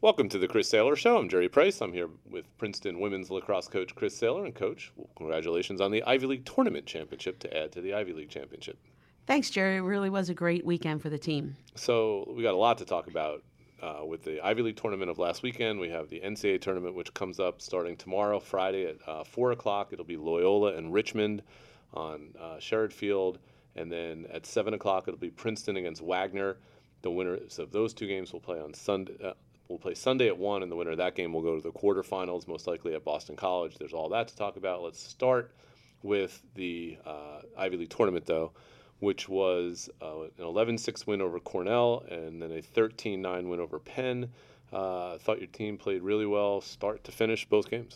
Welcome to the Chris Saylor Show. I'm Jerry Price. I'm here with Princeton women's lacrosse coach Chris Saylor. And Coach, congratulations on the Ivy League Tournament Championship to add to the Ivy League Championship. Thanks, Jerry. It really was a great weekend for the team. So we got a lot to talk about with the Ivy League tournament of last weekend. We have the NCAA tournament, which comes up starting tomorrow, Friday at 4 o'clock. It'll be Loyola and Richmond on Sherrod Field. And then at 7 o'clock, it'll be Princeton against Wagner. The winners of those two games will play on Sunday. We'll play Sunday at 1, and the winner of that game will go to the quarterfinals, most likely at Boston College. There's all that to talk about. Let's start with the Ivy League tournament, though, which was an 11-6 win over Cornell and then a 13-9 win over Penn. I thought your team played really well, start to finish, both games.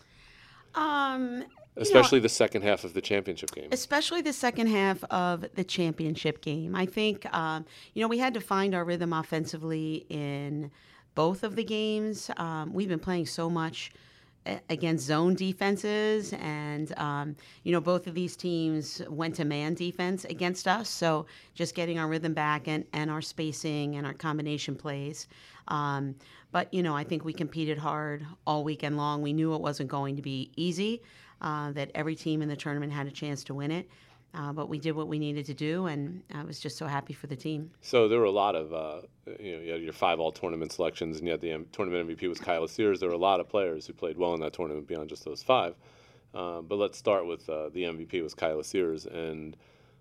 Especially the second half of the championship game. Especially the second half of the championship game. I think, we had to find our rhythm offensively in both of the games. We've been playing so much against zone defenses, and both of these teams went to man defense against us, so just getting our rhythm back and our spacing and our combination plays. But I think we competed hard all weekend long. We knew it wasn't going to be easy, that every team in the tournament had a chance to win it. But we did what we needed to do, and I was just so happy for the team. So there were a lot of, you had your 5 all-tournament selections, and you had the tournament MVP was Kyla Sears. There were a lot of players who played well in that tournament beyond just those 5. But let's start with the MVP was Kyla Sears, and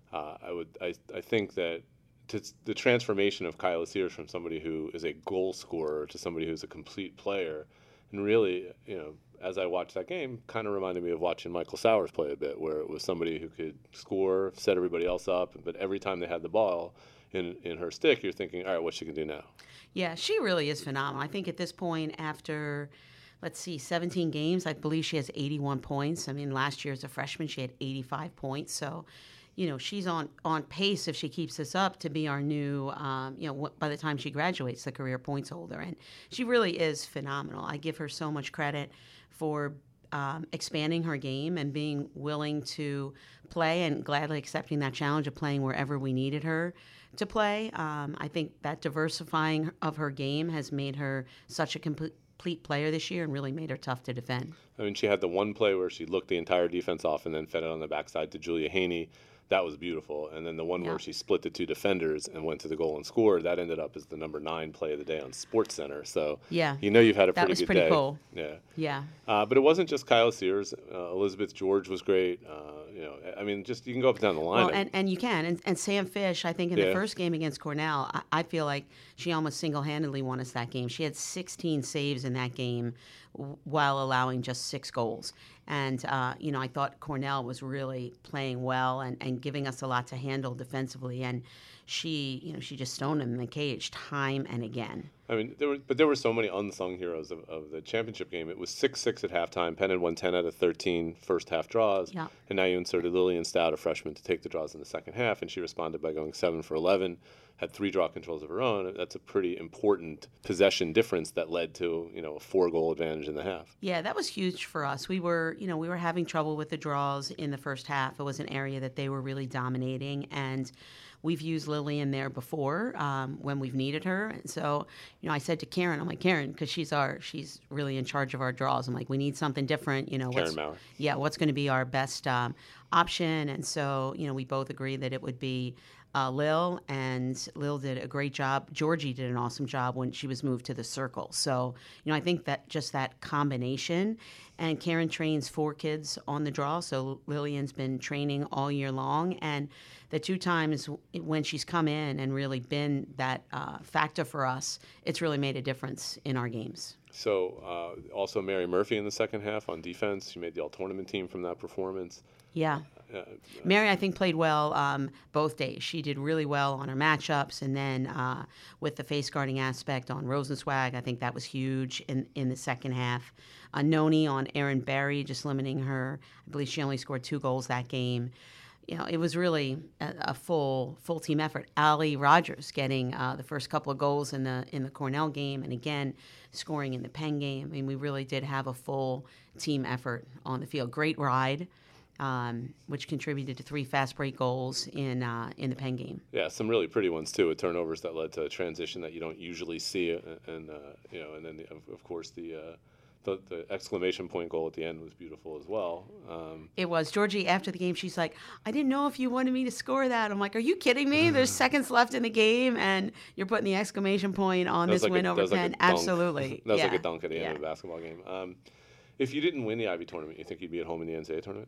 I think that the transformation of Kyla Sears from somebody who is a goal scorer to somebody who's a complete player, and really, as I watched that game, kind of reminded me of watching Michael Sowers play a bit, where it was somebody who could score, set everybody else up, but every time they had the ball in her stick, you're thinking, all right, what's she going to do now? Yeah, she really is phenomenal. I think at this point, after, 17 games, I believe she has 81 points. I mean, last year as a freshman, she had 85 points. So, she's on pace, if she keeps this up, to be our new, by the time she graduates, the career points holder. And she really is phenomenal. I give her so much credit for expanding her game and being willing to play and gladly accepting that challenge of playing wherever we needed her to play. I think that diversifying of her game has made her such a complete player this year and really made her tough to defend. I mean, she had the one play where she looked the entire defense off and then fed it on the backside to Julia Haney. That was beautiful. And then the one where she split the 2 defenders and went to the goal and scored, that ended up as the number 9 play of the day on SportsCenter. So you've had a pretty good day. That was pretty cool. Yeah. But it wasn't just Kyla Sears. Elizabeth George was great. Just you can go up and down the line. Well, and you can. And Sam Fish, I think in the first game against Cornell, I feel like she almost single-handedly won us that game. She had 16 saves in that game while allowing just 6 goals. And, I thought Cornell was really playing well and giving us a lot to handle defensively. And she just stoned them in the cage time and again. I mean, there were so many unsung heroes of the championship game. It was 6-6 at halftime. Penn had won 10 out of 13 first half draws. Yeah. And now you inserted Lillian Stout, a freshman, to take the draws in the second half. And she responded by going 7 for 11, had 3 draw controls of her own. That's a pretty important possession difference that led to, a 4-goal advantage in the half. Yeah, that was huge for us. We were having trouble with the draws in the first half. It was an area that they were really dominating, and we've used Lillian there before when we've needed her. And so, I said to Karen, I'm like, Karen, because she's really in charge of our draws. I'm like, we need something different. Karen Maurer. Yeah, what's going to be our best option? And so, we both agreed that it would be Lil, and Lil did a great job. Georgie did an awesome job when she was moved to the circle. So, I think that just that combination. And Karen trains 4 kids on the draw, so Lillian's been training all year long. And the 2 times when she's come in and really been that factor for us, it's really made a difference in our games. So also Mary Murphy in the second half on defense. She made the all-tournament team from that performance. Yeah. Mary, I think, played well both days. She did really well on her matchups, and then with the face guarding aspect on Rosenzweig, I think that was huge in the second half. Noni on Erin Berry, just limiting her. I believe she only scored 2 goals that game. It was really a full team effort. Allie Rogers getting the first couple of goals in the Cornell game, and again scoring in the Penn game. I mean, we really did have a full team effort on the field. Great ride. which contributed to 3 fast break goals in the Penn game. Yeah, some really pretty ones too, with turnovers that led to a transition that you don't usually see, and then of course the exclamation point goal at the end was beautiful as well. It was. Georgie, after the game, she's like, I didn't know if you wanted me to score that. I'm like, are you kidding me? There's seconds left in the game, and you're putting the exclamation point on this win over Penn. Absolutely. That was like a dunk at the end of a basketball game. If you didn't win the Ivy tournament, you think you'd be at home in the NCAA tournament?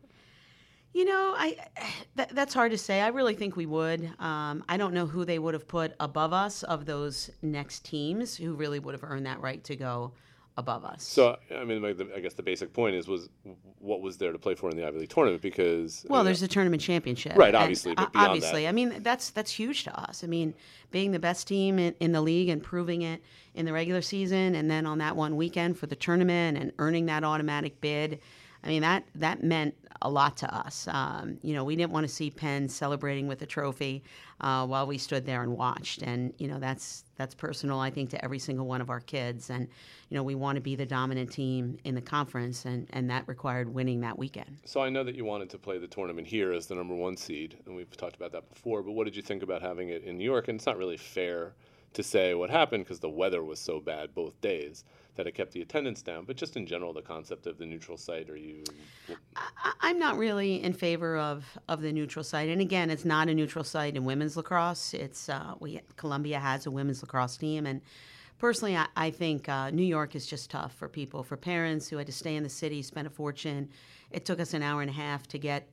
That's hard to say. I really think we would. I don't know who they would have put above us of those next teams who really would have earned that right to go above us. So, I mean, I guess the basic point was what was there to play for in the Ivy League tournament? Because there's the tournament championship, right? Obviously, but beyond obviously, that, I mean, that's huge to us. I mean, being the best team in the league and proving it in the regular season, and then on that one weekend for the tournament and earning that automatic bid. I mean, that meant a lot to us. We didn't want to see Penn celebrating with a trophy while we stood there and watched. And, that's personal, I think, to every single one of our kids. And, we want to be the dominant team in the conference, and that required winning that weekend. So I know that you wanted to play the tournament here as the number 1 seed, and we've talked about that before, but what did you think about having it in New York? And it's not really fair to say what happened because the weather was so bad both days that it kept the attendance down, but just in general, the concept of the neutral site, are you? I'm not really in favor of the neutral site, and again, it's not a neutral site in women's lacrosse. It's Columbia has a women's lacrosse team, and personally, I think New York is just tough for people, for parents who had to stay in the city, spend a fortune. It took us an hour and a half to get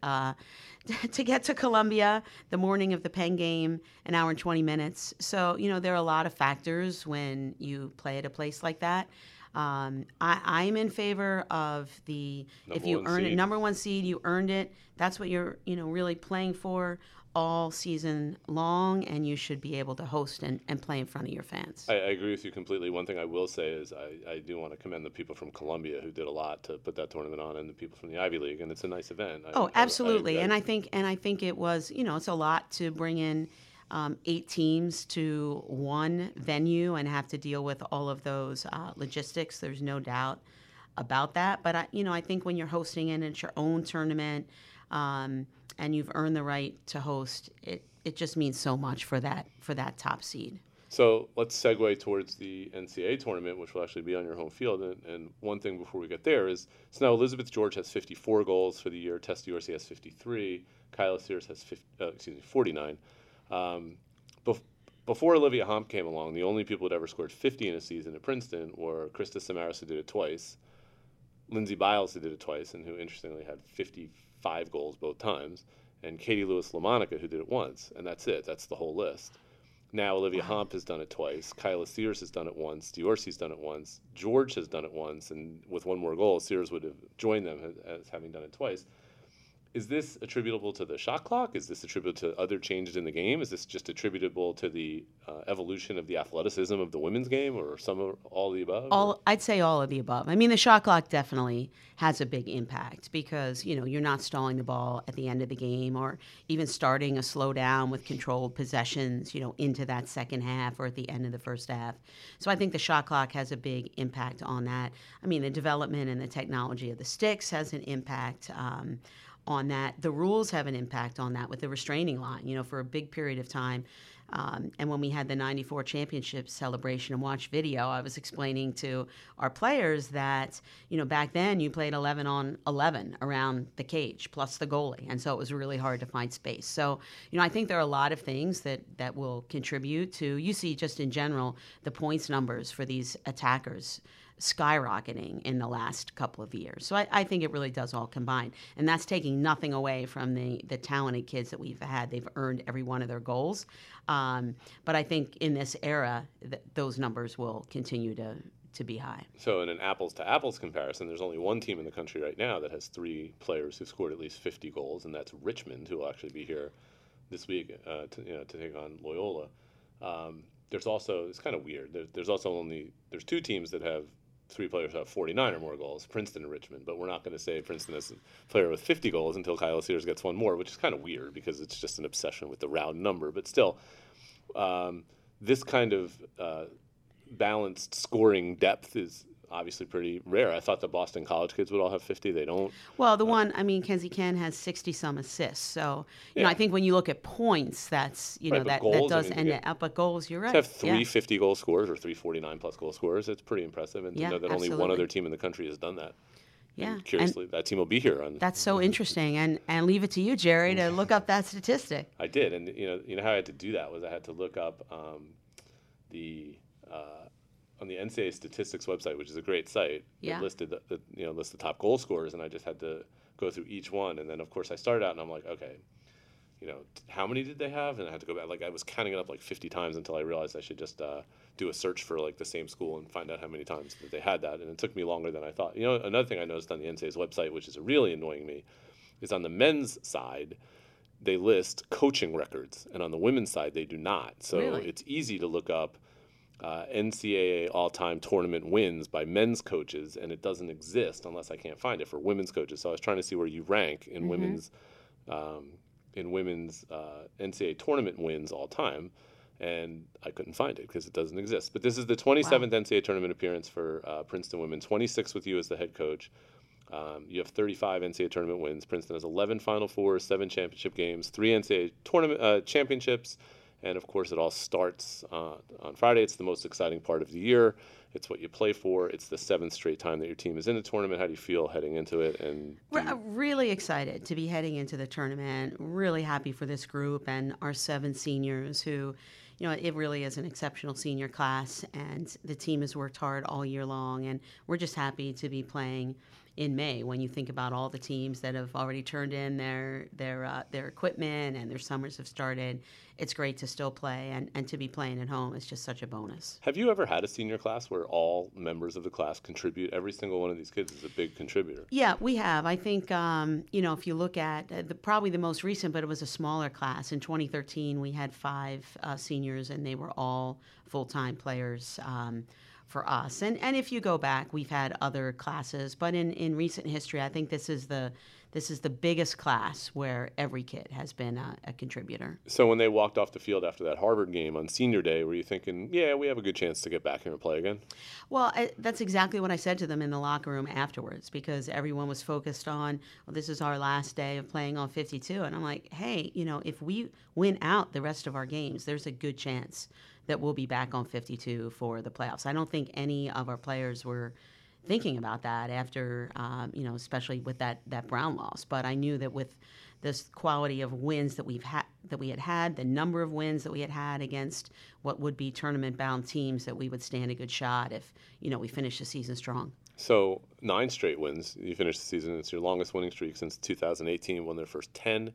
to Columbia the morning of the Penn game, an hour and 20 minutes. So, there are a lot of factors when you play at a place like that. I'm in favor of if you earn a number 1 seed, you earned it. That's what you're, really playing for all season long, and you should be able to host and play in front of your fans. I agree with you completely. One thing I will say is I do want to commend the people from Columbia who did a lot to put that tournament on, and the people from the Ivy League, and it's a nice event. Absolutely. And I think it was, it's a lot to bring in 8 teams to one venue and have to deal with all of those logistics. There's no doubt about that. But I think when you're hosting it and it's your own tournament, and you've earned the right to host, it just means so much for that top seed. So let's segue towards the NCAA tournament, which will actually be on your home field. And one thing before we get there is, so now Elizabeth George has 54 goals for the year. Tess Diorsi has 53. Kyla Sears has 49. Before Olivia Homp came along, the only people who had ever scored 50 in a season at Princeton were Krista Samaras, who did it twice, Lindsay Biles, who did it twice, and who interestingly had 55 goals both times, and Katie Lewis-Lamonica, who did it once, and that's it. That's the whole list. Now Olivia Homp has done it twice. Kyla Sears has done it once. Diorsi's done it once. George has done it once, and with one more goal, Sears would have joined them as having done it twice. Is this attributable to the shot clock? Is this attributable to other changes in the game? Is this just attributable to the evolution of the athleticism of the women's game, or all of the above? I'd say all of the above. I mean, the shot clock definitely has a big impact because, you're not stalling the ball at the end of the game or even starting a slowdown with controlled possessions, into that second half or at the end of the first half. So I think the shot clock has a big impact on that. I mean, the development and the technology of the sticks has an impact on that. The rules have an impact on that with the restraining line, for a big period of time. And when we had the 94 championship celebration and watched video, I was explaining to our players that, back then you played 11 on 11 around the cage plus the goalie. And so it was really hard to find space. So, I think there are a lot of things that will contribute to, you see just in general, the points numbers for these attackers skyrocketing in the last couple of years. So I think it really does all combine. And that's taking nothing away from the talented kids that we've had. They've earned every one of their goals. But I think in this era, those numbers will continue to be high. So in an apples-to-apples comparison, there's only one team in the country right now that has 3 players who've scored at least 50 goals, and that's Richmond, who will actually be here this week to take on Loyola. There's also, it's kind of weird, there's 2 teams that have 3 players who have 49 or more goals, Princeton and Richmond, but we're not going to say Princeton is a player with 50 goals until Kyla Sears gets one more, which is kind of weird because it's just an obsession with the round number. But still, this kind of balanced scoring depth is obviously pretty rare. I thought the Boston College kids would all have 50. They don't. Well, the one, I mean, Kenzie Ken has 60-some assists. So, you know, I Yeah. think when you look at points, that's, you Right, know, but that goals, I does mean, to end get- it up. But goals, you're To right. have three Yeah. 50-goal scorers or three 49-plus goal scorers, it's pretty impressive. And to Yeah, know that only one absolutely. other team in the country has done that. Yeah. And curiously, that team will be here on. That's so interesting. And leave it to you, Jerry, to look up that statistic. I did, and you know how I had to do that was I had to look up the on the NCAA statistics website, which is a great site. Yeah. It listed lists the top goal scorers, and I just had to go through each one, and then of course I started out and I'm like, okay, how many did they have? And I had to go back. Like I was counting it up like 50 times until I realized I should just do a search for like the same school and find out how many times that they had that. And it took me longer than I thought. Another thing I noticed on the NCAA's website, which is really annoying me, is on the men's side, they list coaching records, and on the women's side, they do not. So Really? it's easy to look up NCAA all-time tournament wins by men's coaches, and it doesn't exist unless I can't find it for women's coaches. So I was trying to see where you rank in women's NCAA tournament wins all time, and I couldn't find it because it doesn't exist. But this is the 27th NCAA tournament appearance for Princeton women, 26 with you as the head coach. You have 35 NCAA tournament wins. Princeton has 11 Final Fours, 7 championship games, 3 NCAA tournament championships, and of course it all starts on Friday. It's the most exciting part of the year. It's what you play for. It's the 7th straight time that your team is in the tournament. How do you feel heading into it? And We're really excited to be heading into the tournament. Really happy for this group and our 7 seniors who, it really is an exceptional senior class, and the team has worked hard all year long, and we're just happy to be playing in May. When you think about all the teams that have already turned in their equipment and their summers have started, it's great to still play, and to be playing at home is just such a bonus. have you ever had a senior class where all members of the class contribute? Every single one of these kids is a big contributor. Yeah, we have. I think, if you look at probably the most recent, but it was a smaller class. In 2013, we had 5 seniors, and they were all full-time players for us. And if you go back, we've had other classes, but in recent history, I think this is the biggest class where every kid has been a contributor. So when they walked off the field after that Harvard game on senior day, were you thinking, yeah, we have a good chance to get back here and play again? Well, that's exactly what I said to them in the locker room afterwards, because everyone was focused on, well, this is our last day of playing on 52. And I'm like, hey, if we win out the rest of our games, there's a good chance that we'll be back on 52 for the playoffs. I don't think any of our players were thinking about that after, especially with that Brown loss. But I knew that with this quality of wins that we had, the number of wins that we had against what would be tournament-bound teams, that we would stand a good shot if, we finish the season strong. So 9 straight wins. You finished the season. It's your longest winning streak since 2018, won their first 10.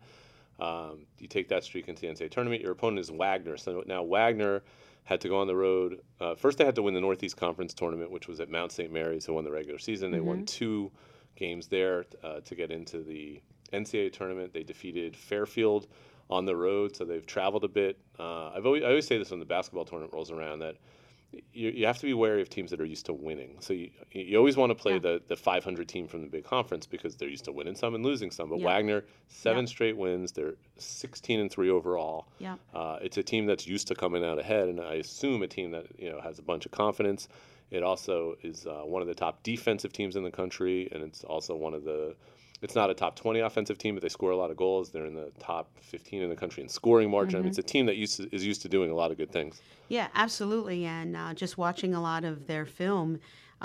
You take that streak into the NCAA tournament. Your opponent is Wagner. So now Wagner had to go on the road. First, they had to win the Northeast Conference tournament, which was at Mount St. Mary's, who won the regular season. They won 2 games there to get into the NCAA tournament. They defeated Fairfield on the road, so they've traveled a bit. I always say this when the basketball tournament rolls around, that you have to be wary of teams that are used to winning. So you always want to play the 500 team from the big conference because they're used to winning some and losing some. But Wagner, 7 straight wins. They're 16-3 overall. Yeah. It's a team that's used to coming out ahead, and I assume a team that has a bunch of confidence. It also is one of the top defensive teams in the country, and it's also it's not a top 20 offensive team, but they score a lot of goals. They're in the top 15 in the country in scoring margin. I mean, it's a team that is used to doing a lot of good things. Yeah, absolutely. And just watching a lot of their film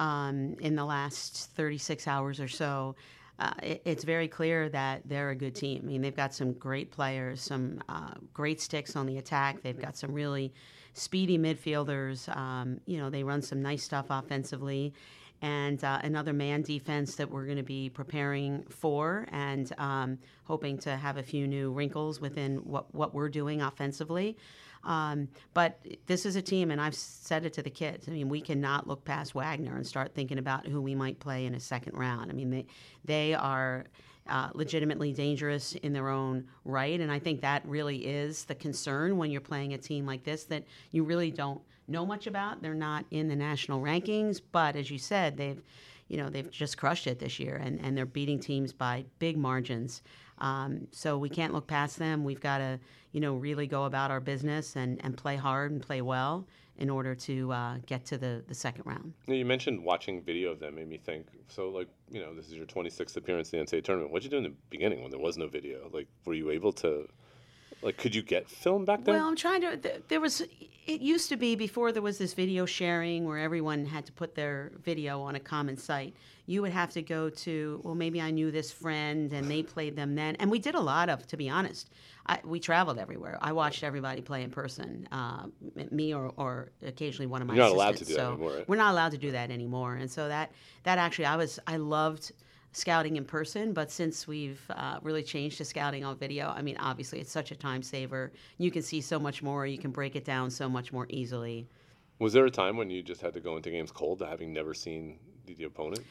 in the last 36 hours or so, it's very clear that they're a good team. I mean, they've got some great players, some great sticks on the attack. They've got some really speedy midfielders. They run some nice stuff offensively. And another man defense that we're going to be preparing for, and hoping to have a few new wrinkles within what we're doing offensively. But this is a team, and I've said it to the kids, I mean, we cannot look past Wagner and start thinking about who we might play in a second round. I mean, they are legitimately dangerous in their own right, and I think that really is the concern when you're playing a team like this that you really don't know much about. They're not in the national rankings, but as you said, they've just crushed it this year, and they're beating teams by big margins. So we can't look past them. We've got to, really go about our business and play hard and play well in order to get to the second round. You mentioned watching video of them, made me think. So, this is your 26th appearance in the NCAA tournament. What did you do in the beginning when there was no video? Were you able to, could you get film back then? Well, I'm trying to. It used to be before there was this video sharing where everyone had to put their video on a common site. You would have to go to, well, maybe I knew this friend and they played them then. And we did a lot of, to be honest. We traveled everywhere. I watched everybody play in person, me or occasionally one of my You're not assistants. allowed to do that anymore, right? We're not allowed to do that anymore. And so that actually, I loved scouting in person, but since we've really changed to scouting on video, I mean, obviously it's such a time saver. You can see so much more. You can break it down so much more easily. Was there a time when you just had to go into games cold, having never seen the opponent?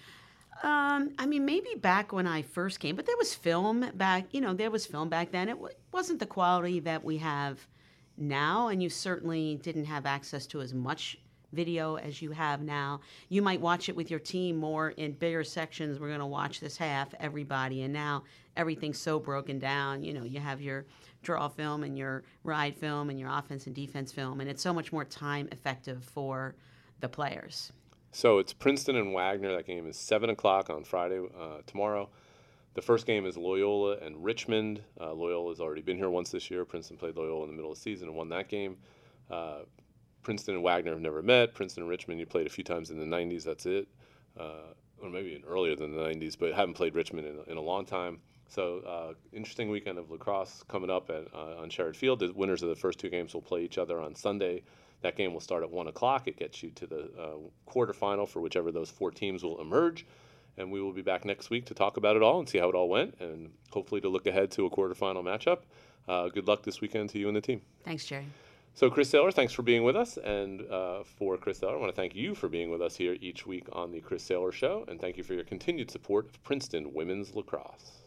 I mean, maybe back when I first came, but there was film back, there was film back then. It wasn't the quality that we have now, and you certainly didn't have access to as much video as you have now. You might watch it with your team more in bigger sections. We're going to watch this half, everybody, and now everything's so broken down. You have your draw film and your ride film and your offense and defense film, and it's so much more time effective for the players. So it's Princeton and Wagner. That game is 7 o'clock on Friday, tomorrow. The first game is Loyola and Richmond. Loyola has already been here once this year. Princeton played Loyola in the middle of the season and won that game. Princeton and Wagner have never met. Princeton and Richmond, you played a few times in the 90s, that's it. Or maybe even earlier than the 90s, but haven't played Richmond in a long time. So interesting weekend of lacrosse coming up on Sherrod Field. The winners of the first two games will play each other on Sunday. That game will start at 1 o'clock. It gets you to the quarterfinal for whichever those four teams will emerge. And we will be back next week to talk about it all and see how it all went, and hopefully to look ahead to a quarterfinal matchup. Good luck this weekend to you and the team. Thanks, Jerry. So, Chris Saylor, thanks for being with us. And for Chris Saylor, I want to thank you for being with us here each week on The Chris Saylor Show. And thank you for your continued support of Princeton women's lacrosse.